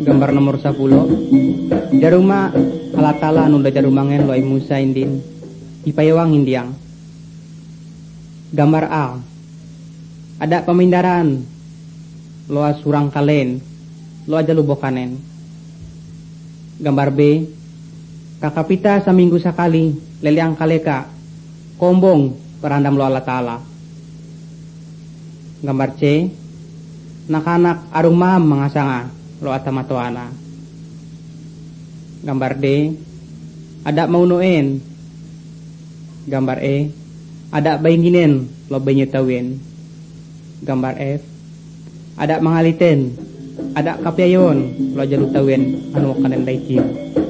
Gambar nomor 10. Jaruma alatala anu da jarumangen lo Musa indin ipayawang indiang. Gambar A. Ada pemindaran lo surang kalen lo aja lubokanen. Gambar B. Kakapita saminggu sakali leliang kaleka kombong perandam lo alatala. Gambar C. Nak-anak arung maham mengasanga lo atamatoana. Gambar D. Ada maunoen. Gambar E. Ada bayinginen lo benyutawin. Gambar F. Ada mangaliten. Ada kapyayon lo jalutawin anu kanen daicin.